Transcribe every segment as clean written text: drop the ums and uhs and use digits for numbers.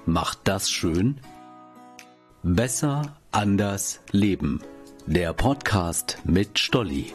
macht das schön? Besser, anders, leben. Der Podcast mit Stolli.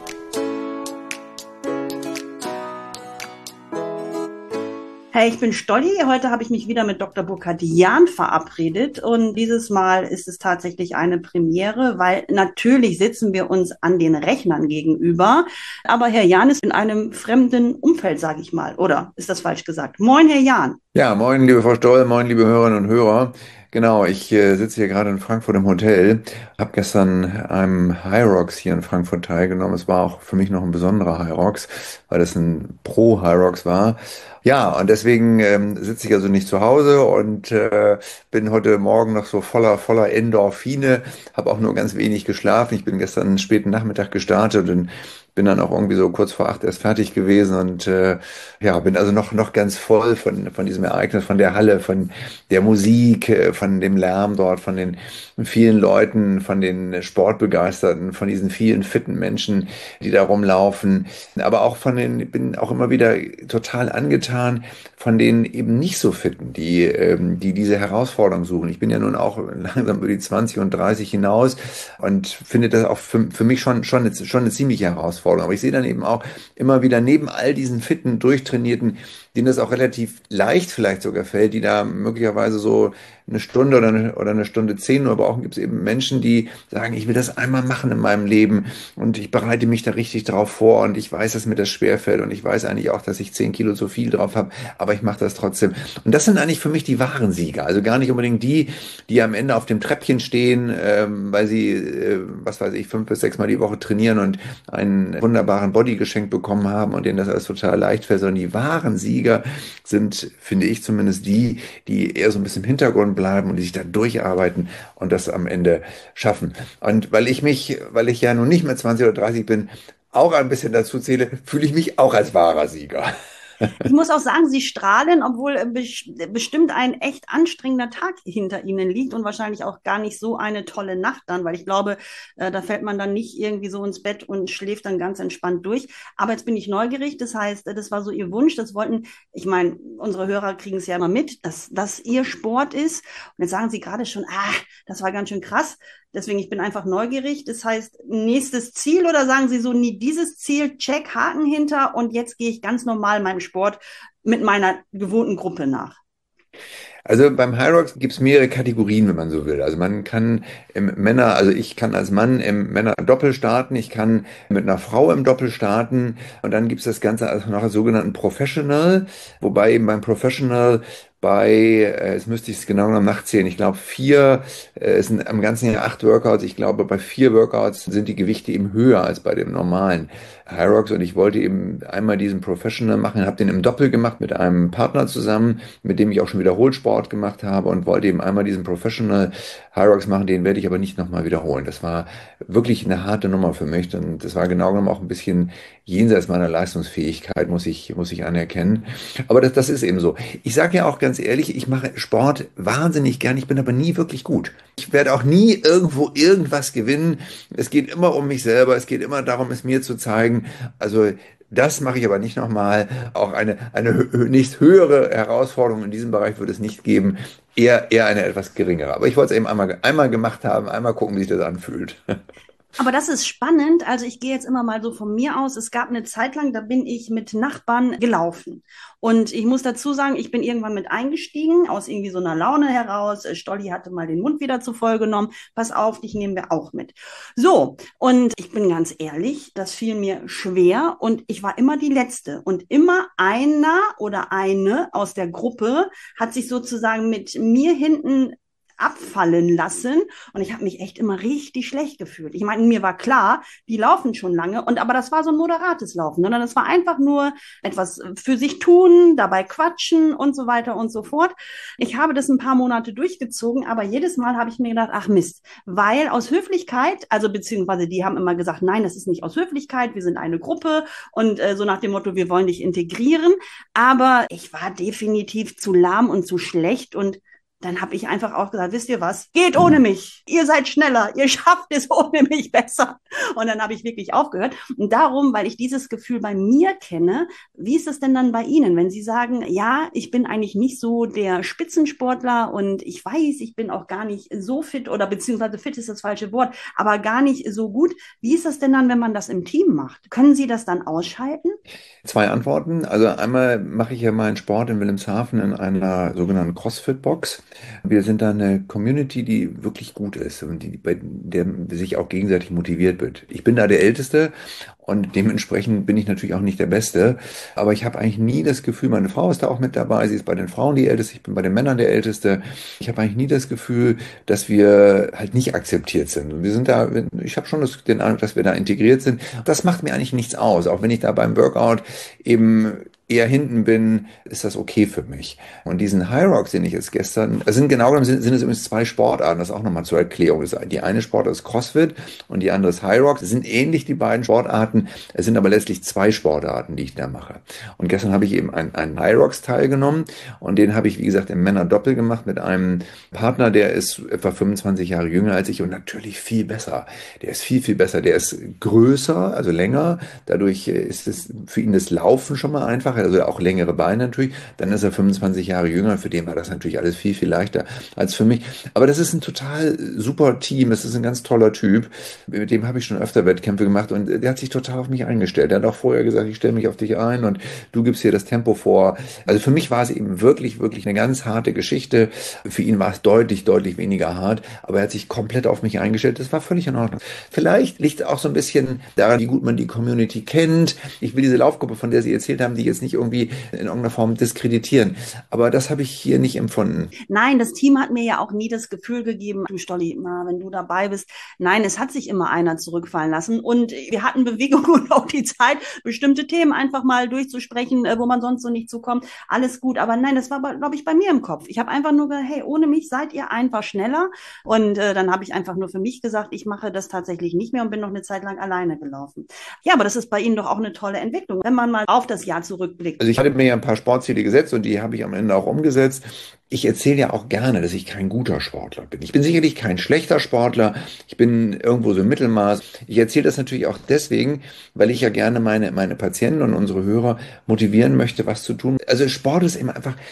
Hey, ich bin Stolli. Heute habe ich mich wieder mit Dr. Burkhard Jahn verabredet und dieses Mal ist es tatsächlich eine Premiere, weil natürlich sitzen wir uns an den Rechnern gegenüber, aber Herr Jahn ist in einem fremden Umfeld, sage ich mal, oder ist das falsch gesagt? Moin, Herr Jahn. Ja, moin, liebe Frau Stoll, moin, liebe Hörerinnen und Hörer. Genau, ich sitze hier gerade in Frankfurt im Hotel, habe gestern einem Hyrox hier in Frankfurt teilgenommen. Es war auch für mich noch ein besonderer Hyrox, weil es ein Pro-Hyrox war. Ja, und deswegen sitze ich also nicht zu Hause und bin heute Morgen noch so voller Endorphine, habe auch nur ganz wenig geschlafen. Ich bin gestern einen späten Nachmittag gestartet und bin dann auch irgendwie so kurz vor 8 erst fertig gewesen und ja, bin also noch ganz voll von diesem Ereignis, von der Halle, von der Musik, von dem Lärm dort, von den vielen Leuten, von den Sportbegeisterten, von diesen vielen fitten Menschen, die da rumlaufen, aber auch bin auch immer wieder total angetan von den eben nicht so fitten, die diese Herausforderung suchen. Ich bin ja nun auch langsam über die 20 und 30 hinaus und finde das auch für mich schon eine ziemliche Herausforderung. Aber ich sehe dann eben auch immer wieder neben all diesen fitten, durchtrainierten, denen das auch relativ leicht vielleicht sogar fällt, die da möglicherweise so eine Stunde oder eine Stunde 10 nur brauchen, gibt es eben Menschen, die sagen, ich will das einmal machen in meinem Leben und ich bereite mich da richtig drauf vor und ich weiß, dass mir das schwerfällt und ich weiß eigentlich auch, dass ich 10 Kilo zu viel drauf habe, aber ich mache das trotzdem. Und das sind eigentlich für mich die wahren Sieger. Also gar nicht unbedingt die am Ende auf dem Treppchen stehen, weil sie, was weiß ich, 5 bis 6 Mal die Woche trainieren und einen wunderbaren Body geschenkt bekommen haben und denen das alles total leicht fällt, sondern die wahren Sieger sind, finde ich zumindest die eher so ein bisschen im Hintergrund bleiben und die sich da durcharbeiten und das am Ende schaffen. Und weil ich ja nun nicht mehr 20 oder 30 bin, auch ein bisschen dazu zähle, fühle ich mich auch als wahrer Sieger. Ich muss auch sagen, Sie strahlen, obwohl bestimmt ein echt anstrengender Tag hinter Ihnen liegt und wahrscheinlich auch gar nicht so eine tolle Nacht dann, weil ich glaube, da fällt man dann nicht irgendwie so ins Bett und schläft dann ganz entspannt durch. Aber jetzt bin ich neugierig, das heißt, das war so Ihr Wunsch, ich meine, unsere Hörer kriegen es ja immer mit, dass das Ihr Sport ist. Und jetzt sagen Sie gerade schon, das war ganz schön krass. Deswegen, ich bin einfach neugierig. Das heißt, nächstes Ziel oder sagen Sie so, nie dieses Ziel, check, Haken hinter und jetzt gehe ich ganz normal meinem Sport mit meiner gewohnten Gruppe nach? Also beim Hyrox gibt es mehrere Kategorien, wenn man so will. Also man kann ich kann als Mann im Männer-Doppel starten, ich kann mit einer Frau im Doppel starten und dann gibt es das Ganze also noch als sogenannten Professional, wobei eben beim Professional jetzt müsste ich es genau genommen nachzählen, ich glaube es sind am ganzen Jahr 8 Workouts, ich glaube bei 4 Workouts sind die Gewichte eben höher als bei dem normalen Hyrox und ich wollte eben einmal diesen Professional machen, habe den im Doppel gemacht mit einem Partner zusammen, mit dem ich auch schon Wiederholsport gemacht habe und wollte eben einmal diesen Professional Hyrox machen, den werde ich aber nicht nochmal wiederholen. Das war wirklich eine harte Nummer für mich und das war genau genommen auch ein bisschen jenseits meiner Leistungsfähigkeit, muss ich anerkennen. Aber das ist eben so. Ich sage ja auch ganz ehrlich, ich mache Sport wahnsinnig gern, ich bin aber nie wirklich gut. Ich werde auch nie irgendwo irgendwas gewinnen. Es geht immer um mich selber, es geht immer darum, es mir zu zeigen. Also das mache ich aber nicht nochmal. Auch eine nächst höhere Herausforderung in diesem Bereich würde es nicht geben. Eher eine etwas geringere. Aber ich wollte es eben einmal gemacht haben, einmal gucken, wie sich das anfühlt. Aber das ist spannend. Also ich gehe jetzt immer mal so von mir aus. Es gab eine Zeit lang, da bin ich mit Nachbarn gelaufen. Und ich muss dazu sagen, ich bin irgendwann mit eingestiegen, aus irgendwie so einer Laune heraus. Stolli hatte mal den Mund wieder zu voll genommen. Pass auf, dich nehmen wir auch mit. So, und ich bin ganz ehrlich, das fiel mir schwer und ich war immer die Letzte. Und immer einer oder eine aus der Gruppe hat sich sozusagen mit mir hinten abfallen lassen und ich habe mich echt immer richtig schlecht gefühlt. Ich meine, mir war klar, die laufen schon lange aber das war so ein moderates Laufen, sondern es war einfach nur etwas für sich tun, dabei quatschen und so weiter und so fort. Ich habe das ein paar Monate durchgezogen, aber jedes Mal habe ich mir gedacht, ach Mist, weil aus Höflichkeit, also beziehungsweise die haben immer gesagt, nein, das ist nicht aus Höflichkeit, wir sind eine Gruppe und so nach dem Motto, wir wollen dich integrieren, aber ich war definitiv zu lahm und zu schlecht und dann habe ich einfach auch gesagt, wisst ihr was, geht ohne mich. Ihr seid schneller, ihr schafft es ohne mich besser. Und dann habe ich wirklich aufgehört. Und darum, weil ich dieses Gefühl bei mir kenne, wie ist es denn dann bei Ihnen, wenn Sie sagen, ja, ich bin eigentlich nicht so der Spitzensportler und ich weiß, ich bin auch gar nicht so fit oder beziehungsweise fit ist das falsche Wort, aber gar nicht so gut. Wie ist das denn dann, wenn man das im Team macht? Können Sie das dann ausschalten? Zwei Antworten. Also einmal mache ich ja meinen Sport in Wilhelmshaven in einer sogenannten CrossFit-Box. Wir sind da eine Community, die wirklich gut ist und bei der sich auch gegenseitig motiviert wird. Ich bin da der Älteste und dementsprechend bin ich natürlich auch nicht der Beste. Aber ich habe eigentlich nie das Gefühl, meine Frau ist da auch mit dabei, sie ist bei den Frauen die Älteste, ich bin bei den Männern der Älteste. Ich habe eigentlich nie das Gefühl, dass wir halt nicht akzeptiert sind. Und wir sind da, ich habe schon den Eindruck, dass wir da integriert sind. Das macht mir eigentlich nichts aus. Auch wenn ich da beim Workout eben eher hinten bin, ist das okay für mich. Und diesen High Rocks, den ich jetzt gestern, es sind genau genommen sind es übrigens zwei Sportarten, das auch nochmal zur Erklärung. Die eine Sportart ist CrossFit und die andere ist High Rocks. Es sind ähnlich die beiden Sportarten, es sind aber letztlich zwei Sportarten, die ich da mache. Und gestern habe ich eben einen High Rocks teilgenommen und den habe ich, wie gesagt, im Männerdoppel gemacht mit einem Partner, der ist etwa 25 Jahre jünger als ich und natürlich viel besser. Der ist viel, viel besser. Der ist größer, also länger. Dadurch ist es für ihn das Laufen schon mal einfacher, also auch längere Beine natürlich. Dann ist er 25 Jahre jünger. Für den war das natürlich alles viel, viel leichter als für mich. Aber das ist ein total super Team. Das ist ein ganz toller Typ. Mit dem habe ich schon öfter Wettkämpfe gemacht und der hat sich total auf mich eingestellt. Der hat auch vorher gesagt, ich stelle mich auf dich ein und du gibst hier das Tempo vor. Also für mich war es eben wirklich, wirklich eine ganz harte Geschichte. Für ihn war es deutlich, deutlich weniger hart, aber er hat sich komplett auf mich eingestellt. Das war völlig in Ordnung. Vielleicht liegt es auch so ein bisschen daran, wie gut man die Community kennt. Ich will diese Laufgruppe, von der Sie erzählt haben, die jetzt nicht irgendwie in irgendeiner Form diskreditieren. Aber das habe ich hier nicht empfunden. Nein, das Team hat mir ja auch nie das Gefühl gegeben, du Stolli, mal, wenn du dabei bist. Nein, es hat sich immer einer zurückfallen lassen und wir hatten Bewegung und auch die Zeit, bestimmte Themen einfach mal durchzusprechen, wo man sonst so nicht zukommt. Alles gut, aber nein, das war, glaube ich, bei mir im Kopf. Ich habe einfach nur gesagt, hey, ohne mich seid ihr einfach schneller und dann habe ich einfach nur für mich gesagt, ich mache das tatsächlich nicht mehr und bin noch eine Zeit lang alleine gelaufen. Ja, aber das ist bei Ihnen doch auch eine tolle Entwicklung, wenn man mal auf das Jahr zurückblickt. Also ich hatte mir ja ein paar Sportziele gesetzt und die habe ich am Ende auch umgesetzt. Ich erzähle ja auch gerne, dass ich kein guter Sportler bin. Ich bin sicherlich kein schlechter Sportler. Ich bin irgendwo so im Mittelmaß. Ich erzähle das natürlich auch deswegen, weil ich ja gerne meine Patienten und unsere Hörer motivieren möchte, was zu tun. Also Sport ist immer einfach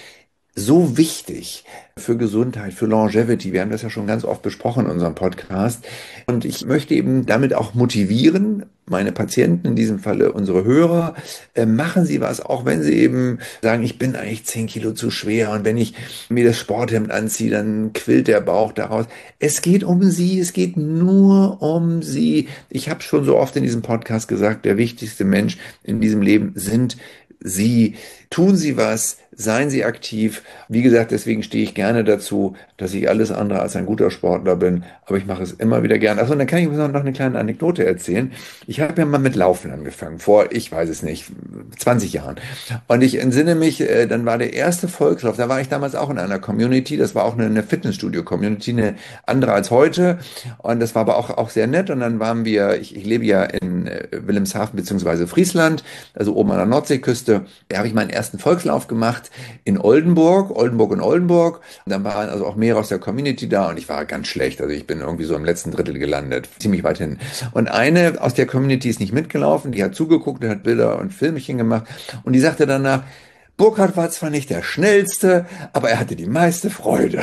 so wichtig für Gesundheit, für Longevity. Wir haben das ja schon ganz oft besprochen in unserem Podcast. Und ich möchte eben damit auch motivieren, meine Patienten, in diesem Falle unsere Hörer, machen Sie was, auch wenn Sie eben sagen, ich bin eigentlich 10 Kilo zu schwer und wenn ich mir das Sporthemd anziehe, dann quillt der Bauch daraus. Es geht um Sie, es geht nur um Sie. Ich habe schon so oft in diesem Podcast gesagt, der wichtigste Mensch in diesem Leben sind Sie. Tun Sie was, seien Sie aktiv. Wie gesagt, deswegen stehe ich gerne dazu, dass ich alles andere als ein guter Sportler bin, aber ich mache es immer wieder gerne. Achso, und dann kann ich noch eine kleine Anekdote erzählen. Ich habe ja mal mit Laufen angefangen, vor, ich weiß es nicht, 20 Jahren. Und ich entsinne mich, dann war der erste Volkslauf, da war ich damals auch in einer Community, das war auch eine Fitnessstudio-Community, eine andere als heute. Und das war aber auch sehr nett. Und dann waren wir, ich lebe ja in Wilhelmshaven beziehungsweise Friesland, also oben an der Nordseeküste. Da habe ich meinen ersten Volkslauf gemacht in Oldenburg und Oldenburg. Und dann waren also auch mehrere aus der Community da und ich war ganz schlecht. Also ich bin irgendwie so im letzten Drittel gelandet, ziemlich weit hin. Und eine aus der Community ist nicht mitgelaufen, die hat zugeguckt, die hat Bilder und Filmchen gemacht und die sagte danach, Burkhard war zwar nicht der Schnellste, aber er hatte die meiste Freude.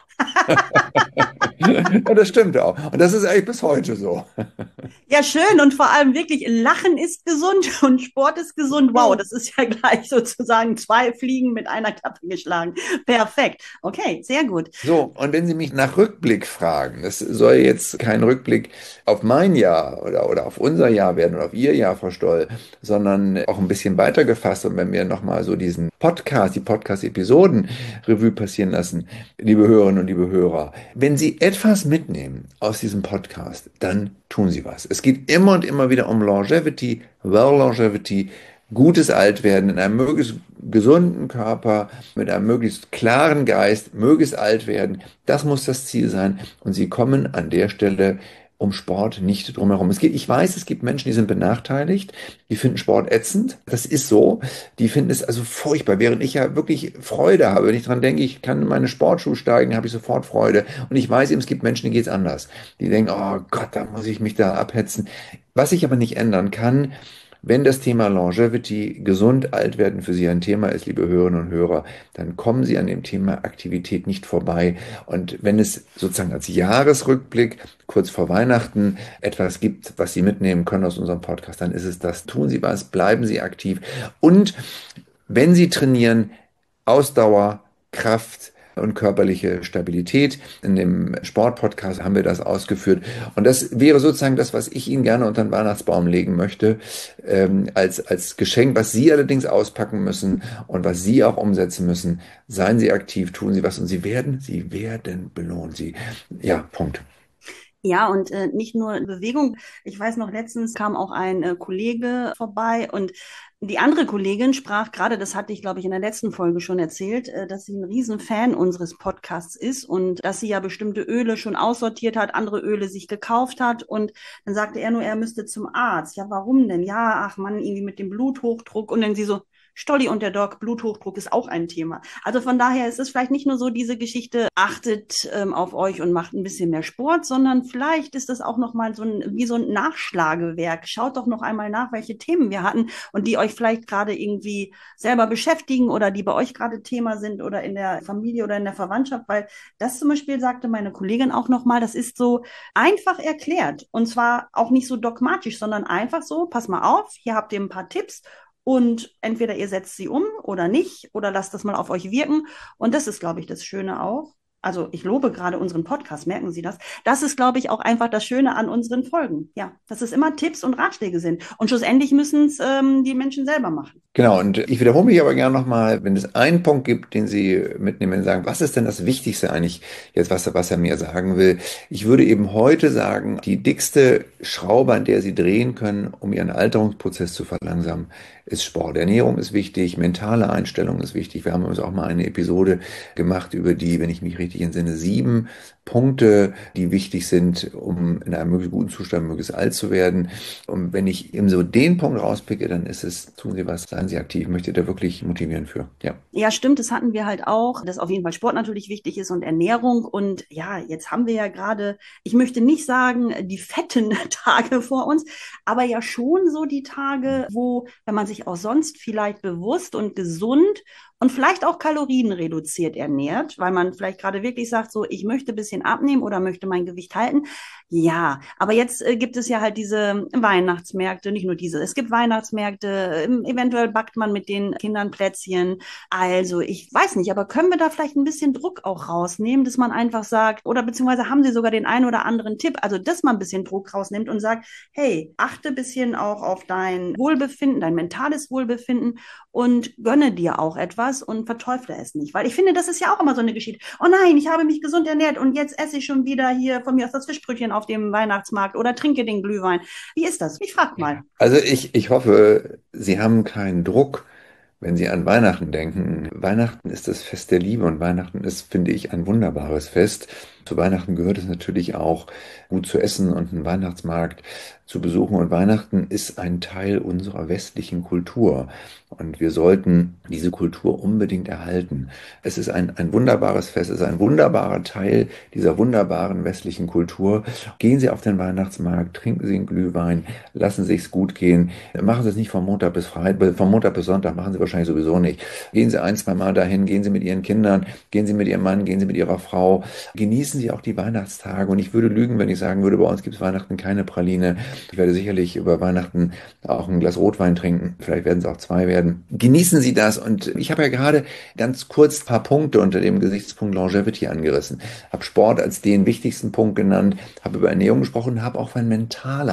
Ja, das stimmt auch. Und das ist eigentlich bis heute so. Ja, schön und vor allem wirklich Lachen ist gesund und Sport ist gesund. Wow, das ist ja gleich sozusagen 2 Fliegen mit einer Klappe geschlagen. Perfekt. Okay, sehr gut. So, und wenn Sie mich nach Rückblick fragen, das soll jetzt kein Rückblick auf mein Jahr oder auf unser Jahr werden oder auf Ihr Jahr, Frau Stoll, sondern auch ein bisschen weiter gefasst und wenn wir nochmal so die Podcast-Episoden Revue passieren lassen, liebe Hörerinnen und liebe Hörer, wenn Sie etwas mitnehmen aus diesem Podcast, dann tun Sie was. Es geht immer und immer wieder um Longevity, Longevity, gutes Altwerden in einem möglichst gesunden Körper, mit einem möglichst klaren Geist, möglichst alt werden. Das muss das Ziel sein. Und Sie kommen an der Stelle um Sport nicht drumherum. Ich weiß, es gibt Menschen, die sind benachteiligt, die finden Sport ätzend. Das ist so. Die finden es also furchtbar, während ich ja wirklich Freude habe. Wenn ich dran denke, ich kann in meine Sportschuhe steigen, habe ich sofort Freude. Und ich weiß eben, es gibt Menschen, denen geht es anders. Die denken, oh Gott, da muss ich mich da abhetzen. Was ich aber nicht ändern kann, wenn das Thema Longevity, gesund alt werden für Sie ein Thema ist, liebe Hörerinnen und Hörer, dann kommen Sie an dem Thema Aktivität nicht vorbei. Und wenn es sozusagen als Jahresrückblick kurz vor Weihnachten etwas gibt, was Sie mitnehmen können aus unserem Podcast, dann ist es das. Tun Sie was, bleiben Sie aktiv. Und wenn Sie trainieren, Ausdauer, Kraft und körperliche Stabilität. In dem Sportpodcast haben wir das ausgeführt. Und das wäre sozusagen das, was ich Ihnen gerne unter den Weihnachtsbaum legen möchte, als Geschenk, was Sie allerdings auspacken müssen und was Sie auch umsetzen müssen. Seien Sie aktiv, tun Sie was und Sie werden belohnt. Ja, Punkt. Ja, und nicht nur Bewegung. Ich weiß noch, letztens kam auch ein Kollege vorbei und die andere Kollegin sprach gerade, das hatte ich, glaube ich, in der letzten Folge schon erzählt, dass sie ein Riesenfan unseres Podcasts ist und dass sie ja bestimmte Öle schon aussortiert hat, andere Öle sich gekauft hat. Und dann sagte er nur, er müsste zum Arzt. Ja, warum denn? Ja, ach Mann, irgendwie mit dem Bluthochdruck. Und dann sie so, Stolli und der Doc, Bluthochdruck ist auch ein Thema. Also von daher ist es vielleicht nicht nur so diese Geschichte, achtet auf euch und macht ein bisschen mehr Sport, sondern vielleicht ist es auch nochmal wie so ein Nachschlagewerk. Schaut doch noch einmal nach, welche Themen wir hatten und die euch vielleicht gerade irgendwie selber beschäftigen oder die bei euch gerade Thema sind oder in der Familie oder in der Verwandtschaft, weil das zum Beispiel sagte meine Kollegin auch nochmal, das ist so einfach erklärt und zwar auch nicht so dogmatisch, sondern einfach so, pass mal auf, hier habt ihr ein paar Tipps und entweder ihr setzt sie um oder nicht oder lasst das mal auf euch wirken. Und das ist, glaube ich, das Schöne auch. Also ich lobe gerade unseren Podcast, merken Sie das? Das ist, glaube ich, auch einfach das Schöne an unseren Folgen. Ja, dass es immer Tipps und Ratschläge sind. Und schlussendlich müssen es die Menschen selber machen. Genau, und ich wiederhole mich aber gerne nochmal, wenn es einen Punkt gibt, den Sie mitnehmen, wenn Sie sagen, was ist denn das Wichtigste eigentlich jetzt, was er mir sagen will? Ich würde eben heute sagen, die dickste Schraube, an der Sie drehen können, um Ihren Alterungsprozess zu verlangsamen, ist Sport. Ernährung ist wichtig, mentale Einstellung ist wichtig. Wir haben uns auch mal eine Episode gemacht über die, wenn ich mich richtig entsinne, 7 Punkte, die wichtig sind, um in einem möglichst guten Zustand möglichst alt zu werden. Und wenn ich eben so den Punkt rauspicke, dann ist es, tun Sie was, seien Sie aktiv. Ich möchte da wirklich motivieren für. Ja. Ja, stimmt, das hatten wir halt auch, dass auf jeden Fall Sport natürlich wichtig ist und Ernährung. Und ja, jetzt haben wir ja gerade, ich möchte nicht sagen, die fetten Tage vor uns, aber ja schon so die Tage, wo, wenn man sich auch sonst vielleicht bewusst und gesund und vielleicht auch kalorienreduziert ernährt, weil man vielleicht gerade wirklich sagt, so, ich möchte ein bisschen abnehmen oder möchte mein Gewicht halten. Ja, aber jetzt gibt es ja halt diese Weihnachtsmärkte, nicht nur diese, es gibt Weihnachtsmärkte, eventuell backt man mit den Kindern Plätzchen. Also, ich weiß nicht, aber können wir da vielleicht ein bisschen Druck auch rausnehmen, dass man einfach sagt, oder beziehungsweise haben Sie sogar den einen oder anderen Tipp, also dass man ein bisschen Druck rausnimmt und sagt, hey, achte ein bisschen auch auf dein Wohlbefinden, dein mentales Wohlbefinden und gönne dir auch etwas und verteufle es nicht. Weil ich finde, das ist ja auch immer so eine Geschichte. Oh nein, ich habe mich gesund ernährt und jetzt esse ich schon wieder hier von mir aus das Fischbrötchen auf dem Weihnachtsmarkt oder trinke den Glühwein. Wie ist das? Ich frag mal. Also ich hoffe, Sie haben keinen Druck, wenn Sie an Weihnachten denken. Weihnachten ist das Fest der Liebe und Weihnachten ist, finde ich, ein wunderbares Fest. Zu Weihnachten gehört es natürlich auch, gut zu essen und einen Weihnachtsmarkt zu besuchen. Und Weihnachten ist ein Teil unserer westlichen Kultur. Und wir sollten diese Kultur unbedingt erhalten. Es ist ein wunderbares Fest, es ist ein wunderbarer Teil dieser wunderbaren westlichen Kultur. Gehen Sie auf den Weihnachtsmarkt, trinken Sie einen Glühwein, lassen Sie es gut gehen. Machen Sie es nicht vom Montag bis Freitag, vom Montag bis Sonntag machen Sie wahrscheinlich sowieso nicht. Gehen Sie 1, 2 Mal dahin, gehen Sie mit Ihren Kindern, gehen Sie mit Ihrem Mann, gehen Sie mit Ihrer Frau. Genießen Sie auch die Weihnachtstage. Und ich würde lügen, wenn ich sagen würde, bei uns gibt es Weihnachten keine Praline. Ich werde sicherlich über Weihnachten auch ein Glas Rotwein trinken. Vielleicht werden es auch 2 werden. Genießen Sie das. Und ich habe ja gerade ganz kurz ein paar Punkte unter dem Gesichtspunkt Longevity angerissen. Habe Sport als den wichtigsten Punkt genannt, habe über Ernährung gesprochen, habe auch von mentaler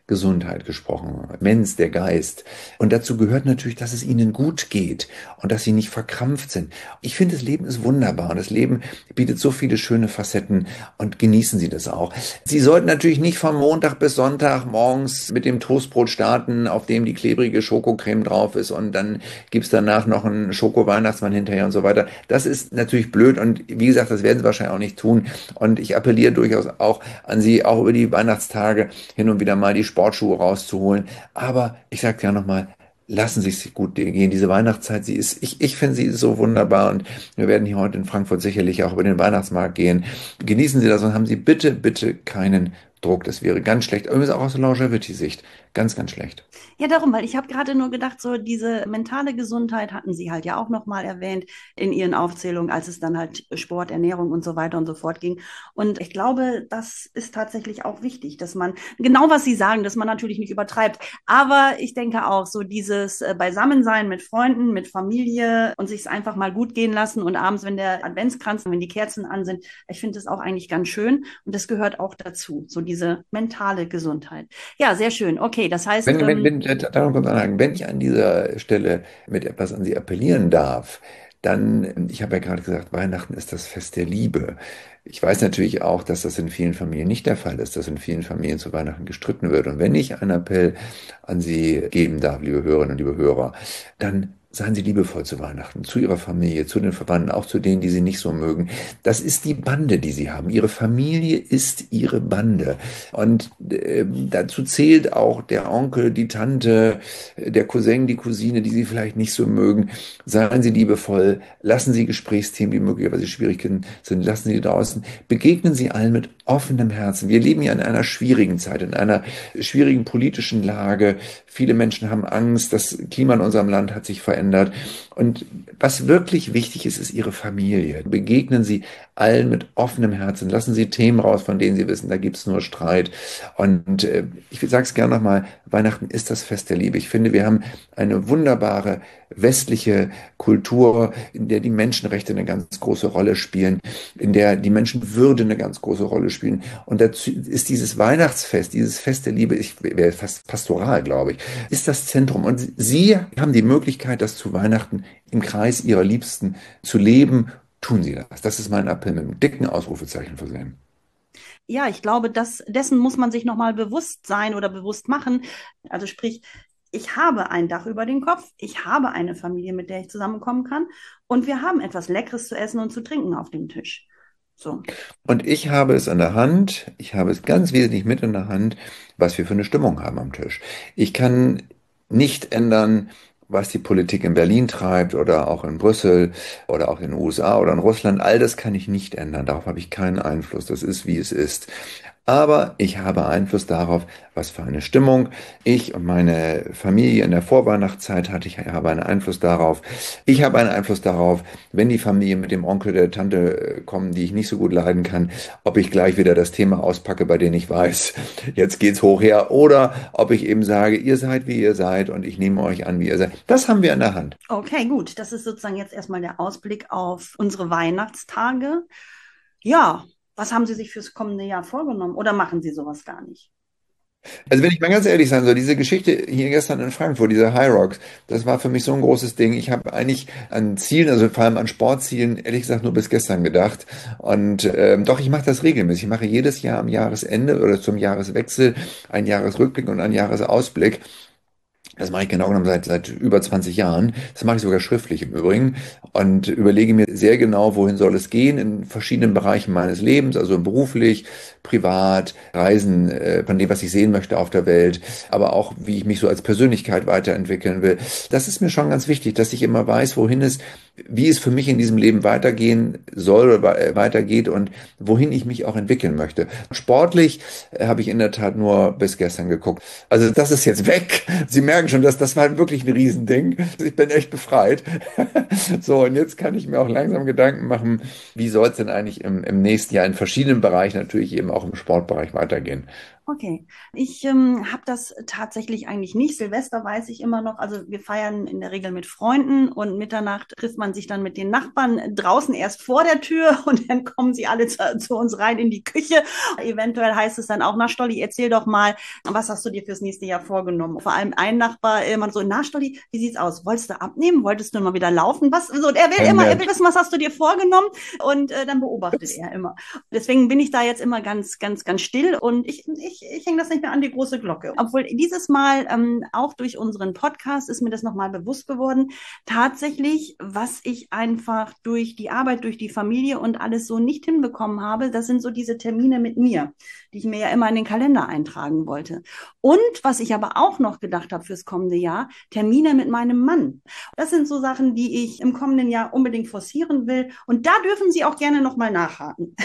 Gesundheit gesprochen, Mens, der Geist. Und dazu gehört natürlich, dass es ihnen gut geht und dass sie nicht verkrampft sind. Ich finde, das Leben ist wunderbar und das Leben bietet so viele schöne Facetten und genießen Sie das auch. Sie sollten natürlich nicht von Montag bis Sonntag morgens mit dem Toastbrot starten, auf dem die klebrige Schokocreme drauf ist und dann gibt's danach noch einen Schoko-Weihnachtsmann hinterher und so weiter. Das ist natürlich blöd und wie gesagt, das werden Sie wahrscheinlich auch nicht tun. Und ich appelliere durchaus auch an Sie, auch über die Weihnachtstage hin und wieder mal die Sportschuhe rauszuholen. Aber ich sage ja nochmal, lassen Sie es gut gehen. Diese Weihnachtszeit, ich finde, sie ist so wunderbar und wir werden hier heute in Frankfurt sicherlich auch über den Weihnachtsmarkt gehen. Genießen Sie das und haben Sie bitte, bitte keinen Druck. Das wäre ganz schlecht. Übrigens auch aus der Longevity-Sicht. Ganz, ganz schlecht. Ja, darum, weil ich habe gerade nur gedacht, so diese mentale Gesundheit hatten Sie halt ja auch nochmal erwähnt in Ihren Aufzählungen, als es dann halt Sport, Ernährung und so weiter und so fort ging. Und ich glaube, das ist tatsächlich auch wichtig, dass man, genau was Sie sagen, dass man natürlich nicht übertreibt. Aber ich denke auch, so dieses Beisammensein mit Freunden, mit Familie und sich es einfach mal gut gehen lassen und abends, wenn der Adventskranz, wenn die Kerzen an sind, ich finde das auch eigentlich ganz schön und das gehört auch dazu, so diese mentale Gesundheit. Ja, sehr schön. Okay, das heißt, Wenn ich an dieser Stelle mit etwas an Sie appellieren darf, dann, ich habe ja gerade gesagt, Weihnachten ist das Fest der Liebe. Ich weiß natürlich auch, dass das in vielen Familien nicht der Fall ist, dass in vielen Familien zu Weihnachten gestritten wird. Und wenn ich einen Appell an Sie geben darf, liebe Hörerinnen und liebe Hörer, dann seien Sie liebevoll zu Weihnachten, zu Ihrer Familie, zu den Verwandten, auch zu denen, die Sie nicht so mögen. Das ist die Bande, die Sie haben. Ihre Familie ist Ihre Bande. Und dazu zählt auch der Onkel, die Tante, der Cousin, die Cousine, die Sie vielleicht nicht so mögen. Seien Sie liebevoll, lassen Sie Gesprächsthemen, die möglicherweise schwierig sind, lassen Sie draußen. Begegnen Sie allen mit offenem Herzen. Wir leben ja in einer schwierigen Zeit, in einer schwierigen politischen Lage. Viele Menschen haben Angst. Das Klima in unserem Land hat sich verändert. Und was wirklich wichtig ist, ist Ihre Familie. Begegnen Sie allen mit offenem Herzen. Lassen Sie Themen raus, von denen Sie wissen, da gibt es nur Streit. Und ich sage es gerne nochmal, Weihnachten ist das Fest der Liebe. Ich finde, wir haben eine wunderbare westliche Kultur, in der die Menschenrechte eine ganz große Rolle spielen, in der die Menschenwürde eine ganz große Rolle spielen. Und dazu ist dieses Weihnachtsfest, dieses Fest der Liebe, ich wäre fast pastoral, glaube ich, ist das Zentrum. Und Sie haben die Möglichkeit, das zu Weihnachten im Kreis Ihrer Liebsten zu leben. Tun Sie das. Das ist mein Appell mit einem dicken Ausrufezeichen versehen. ja, ich glaube, dessen muss man sich nochmal bewusst sein oder bewusst machen. Also sprich, ich habe ein Dach über den Kopf, ich habe eine Familie, mit der ich zusammenkommen kann und wir haben etwas Leckeres zu essen und zu trinken auf dem Tisch. So. Und ich habe es an der Hand, ich habe es ganz wesentlich mit in der Hand, was wir für eine Stimmung haben am Tisch. Ich kann nicht ändern, was die Politik in Berlin treibt oder auch in Brüssel oder auch in den USA oder in Russland. All das kann ich nicht ändern. Darauf habe ich keinen Einfluss. Das ist, wie es ist. Aber ich habe Einfluss darauf, was für eine Stimmung ich und meine Familie in der Vorweihnachtszeit hatte. Ich habe einen Einfluss darauf. Ich habe einen Einfluss darauf, wenn die Familie mit dem Onkel, der Tante kommen, die ich nicht so gut leiden kann, ob ich gleich wieder das Thema auspacke, bei dem ich weiß, jetzt geht's hoch her, oder ob ich eben sage, ihr seid, wie ihr seid und ich nehme euch an, wie ihr seid. Das haben wir in der Hand. Okay, gut. Das ist sozusagen jetzt erstmal der Ausblick auf unsere Weihnachtstage. Ja, was haben Sie sich fürs kommende Jahr vorgenommen? Oder machen Sie sowas gar nicht? Also wenn ich mal ganz ehrlich sein soll, diese Geschichte hier gestern in Frankfurt, diese High Rocks, das war für mich so ein großes Ding. Ich habe eigentlich an Zielen, also vor allem an Sportzielen, ehrlich gesagt nur bis gestern gedacht. Und doch, ich mache das regelmäßig. Ich mache jedes Jahr am Jahresende oder zum Jahreswechsel einen Jahresrückblick und einen Jahresausblick. Das mache ich genau genommen seit über 20 Jahren. Das mache ich sogar schriftlich im Übrigen und überlege mir sehr genau, wohin soll es gehen in verschiedenen Bereichen meines Lebens, also beruflich, privat, Reisen, von dem, was ich sehen möchte auf der Welt, aber auch, wie ich mich so als Persönlichkeit weiterentwickeln will. Das ist mir schon ganz wichtig, dass ich immer weiß, wie es für mich in diesem Leben weitergehen soll oder weitergeht und wohin ich mich auch entwickeln möchte. Sportlich habe ich in der Tat nur bis gestern geguckt. Also das ist jetzt weg. Sie merken merken schon, das war wirklich ein Riesending. Ich bin echt befreit. So, und jetzt kann ich mir auch langsam Gedanken machen, wie soll es denn eigentlich im nächsten Jahr in verschiedenen Bereichen, natürlich eben auch im Sportbereich weitergehen. Okay, ich habe das tatsächlich eigentlich nicht. Silvester weiß ich immer noch, also wir feiern in der Regel mit Freunden und Mitternacht trifft man sich dann mit den Nachbarn draußen erst vor der Tür und dann kommen sie alle zu uns rein in die Küche. Eventuell heißt es dann auch, na Stolli, erzähl doch mal, was hast du dir fürs nächste Jahr vorgenommen? Vor allem ein Nachbar immer so, na Stolli, wie sieht's aus? Wolltest du abnehmen? Wolltest du mal wieder laufen? Was? So, er will wissen, was hast du dir vorgenommen? Und dann beobachtet er immer. Deswegen bin ich da jetzt immer ganz, ganz, ganz still und ich hänge das nicht mehr an die große Glocke. Obwohl dieses Mal auch durch unseren Podcast ist mir das nochmal bewusst geworden. Tatsächlich, was ich einfach durch die Arbeit, durch die Familie und alles so nicht hinbekommen habe, das sind so diese Termine mit mir, die ich mir ja immer in den Kalender eintragen wollte. Und was ich aber auch noch gedacht habe fürs kommende Jahr, Termine mit meinem Mann. Das sind so Sachen, die ich im kommenden Jahr unbedingt forcieren will. Und da dürfen Sie auch gerne nochmal nachhaken.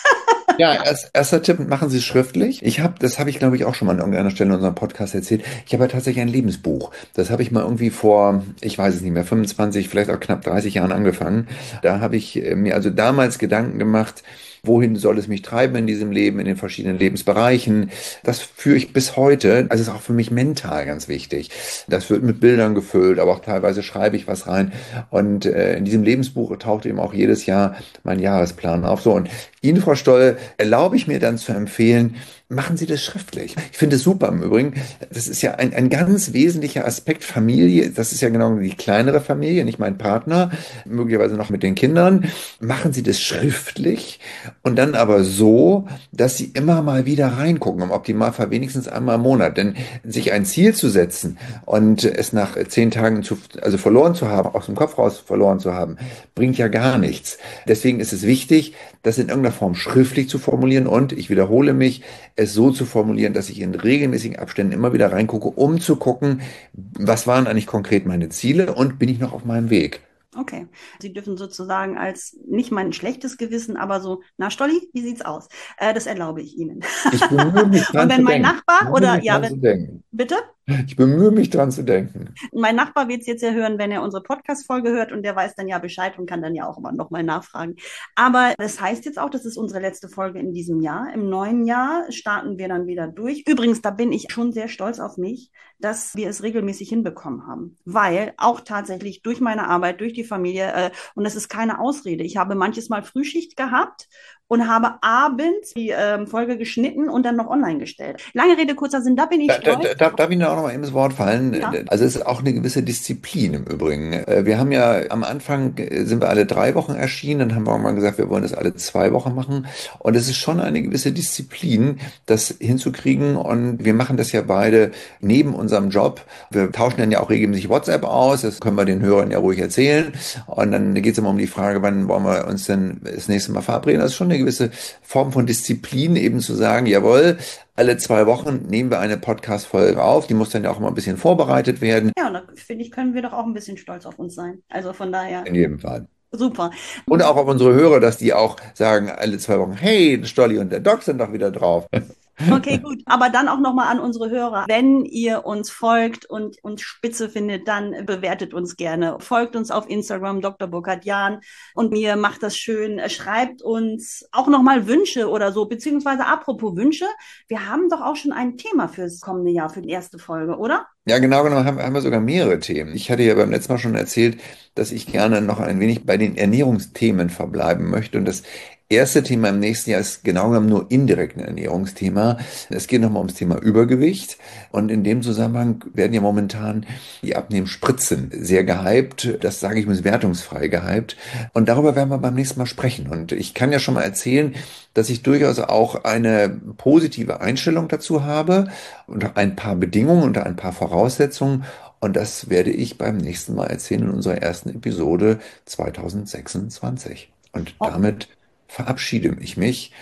Ja, erster Tipp, machen Sie es schriftlich. Das habe ich glaube ich auch schon mal an irgendeiner Stelle in unserem Podcast erzählt. Ich habe ja tatsächlich ein Lebensbuch. Das habe ich mal irgendwie vor, ich weiß es nicht mehr, 25, vielleicht auch knapp 30 Jahren angefangen. Da habe ich mir also damals Gedanken gemacht, wohin soll es mich treiben in diesem Leben, in den verschiedenen Lebensbereichen. Das führe ich bis heute. Also ist auch für mich mental ganz wichtig. Das wird mit Bildern gefüllt, aber auch teilweise schreibe ich was rein. Und in diesem Lebensbuch taucht eben auch jedes Jahr mein Jahresplan auf. So, und Ihnen, Frau Stoll, erlaube ich mir dann zu empfehlen, machen Sie das schriftlich. Ich finde es super im Übrigen. Das ist ja ein ganz wesentlicher Aspekt Familie. Das ist ja genau die kleinere Familie, nicht mein Partner, möglicherweise noch mit den Kindern. Machen Sie das schriftlich und dann aber so, dass Sie immer mal wieder reingucken, im Optimalfall wenigstens einmal im Monat. Denn sich ein Ziel zu setzen und es nach 10 Tagen also verloren zu haben, aus dem Kopf raus verloren zu haben, bringt ja gar nichts. Deswegen ist es wichtig, das in irgendeiner Form schriftlich zu formulieren und, ich wiederhole mich, es so zu formulieren, dass ich in regelmäßigen Abständen immer wieder reingucke, um zu gucken, was waren eigentlich konkret meine Ziele und bin ich noch auf meinem Weg. Okay. Sie dürfen sozusagen als nicht mein schlechtes Gewissen, aber so, na Stolli, wie sieht's aus? Das erlaube ich Ihnen. Ich bemühe mich dran Und wenn zu mein denken. Nachbar oder ja, Zu denken. bitte? Ich bemühe mich dran zu denken. Mein Nachbar wird es jetzt ja hören, wenn er unsere Podcast-Folge hört und der weiß dann ja Bescheid und kann dann ja auch immer nochmal nachfragen. Aber das heißt jetzt auch, das ist unsere letzte Folge in diesem Jahr. Im neuen Jahr starten wir dann wieder durch. Übrigens, da bin ich schon sehr stolz auf mich, dass wir es regelmäßig hinbekommen haben. Weil auch tatsächlich durch meine Arbeit, durch die Familie, und das ist keine Ausrede. Ich habe manches Mal Frühschicht gehabt und habe abends die Folge geschnitten und dann noch online gestellt. Lange Rede, kurzer Sinn, da bin ich stolz. Darf ich da auch noch mal eben ins Wort fallen? Ja. Also es ist auch eine gewisse Disziplin im Übrigen. Wir haben ja am Anfang sind wir alle 3 Wochen erschienen, dann haben wir auch mal gesagt, wir wollen das alle 2 Wochen machen. Und es ist schon eine gewisse Disziplin, das hinzukriegen. Und wir machen das ja beide neben unserem Job. Wir tauschen dann ja auch regelmäßig WhatsApp aus. Das können wir den Hörern ja ruhig erzählen. Und dann geht es immer um die Frage, wann wollen wir uns denn das nächste Mal verabreden? Das ist schon eine gewisse Form von Disziplin, eben zu sagen, jawohl, alle 2 Wochen nehmen wir eine Podcast-Folge auf. Die muss dann ja auch immer ein bisschen vorbereitet werden. Ja, und da finde ich, können wir doch auch ein bisschen stolz auf uns sein. Also von daher. In jedem Fall. Super. Und auch auf unsere Hörer, dass die auch sagen, alle 2 Wochen, hey, Stolli und der Doc sind doch wieder drauf. Okay, gut. Aber dann auch nochmal an unsere Hörer. Wenn ihr uns folgt und uns spitze findet, dann bewertet uns gerne. Folgt uns auf Instagram, Dr. Burkhard Jahn. Und mir macht das schön. Schreibt uns auch nochmal Wünsche oder so. Beziehungsweise apropos Wünsche. Wir haben doch auch schon ein Thema fürs kommende Jahr, für die erste Folge, oder? Ja, genau, haben wir sogar mehrere Themen. Ich hatte ja beim letzten Mal schon erzählt, dass ich gerne noch ein wenig bei den Ernährungsthemen verbleiben möchte. Und das erste Thema im nächsten Jahr ist genau genommen nur indirekt ein Ernährungsthema. Es geht nochmal ums Thema Übergewicht. Und in dem Zusammenhang werden ja momentan die Abnehmspritzen sehr gehypt. Das sage ich mir wertungsfrei gehypt. Und darüber werden wir beim nächsten Mal sprechen. Und ich kann ja schon mal erzählen, dass ich durchaus auch eine positive Einstellung dazu habe, unter ein paar Bedingungen, unter ein paar Voraussetzungen. Und das werde ich beim nächsten Mal erzählen in unserer ersten Episode 2026. Und damit verabschiede ich mich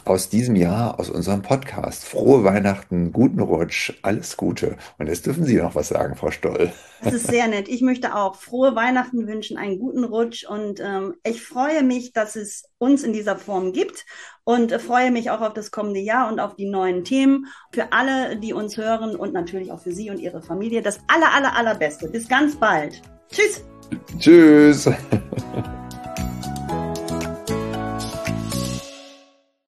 aus diesem Jahr, aus unserem Podcast. Frohe Weihnachten, guten Rutsch, alles Gute. Und jetzt dürfen Sie noch was sagen, Frau Stoll. Das ist sehr nett. Ich möchte auch frohe Weihnachten wünschen, einen guten Rutsch und ich freue mich, dass es uns in dieser Form gibt und freue mich auch auf das kommende Jahr und auf die neuen Themen. Für alle, die uns hören und natürlich auch für Sie und Ihre Familie das allerbeste. Bis ganz bald. Tschüss. Tschüss.